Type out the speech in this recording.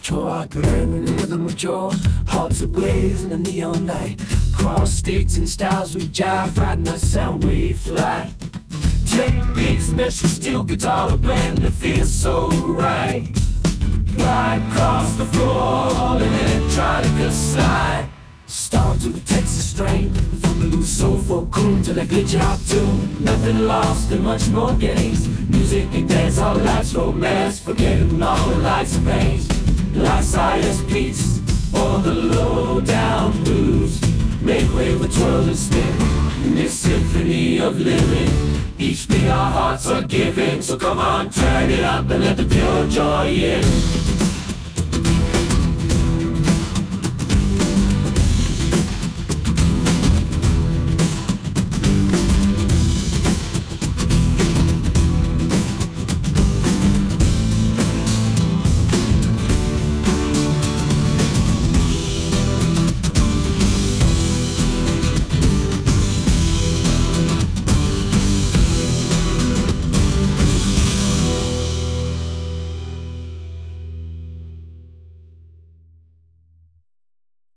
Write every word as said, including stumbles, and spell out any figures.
Joy, burning the rhythm of joy. Hearts ablaze in the neon light. Cross states and styles we jive, riding a sound wave fly. Take beats, mesh with steel guitar, a blend that feels so right. Glide across the floor, all in electronica slide. Stomp to the Texas strain, from the loose soulful coon to the glitch out tune. Nothing lost and much more gains. Music and dance, all life's romance, forgetting all the lights and pains. Life's highest beats, or the low down blues. Make way with twirl and spin in this symphony of living. Each beat our hearts are giving, so come on, turn it up and let the pure joy in.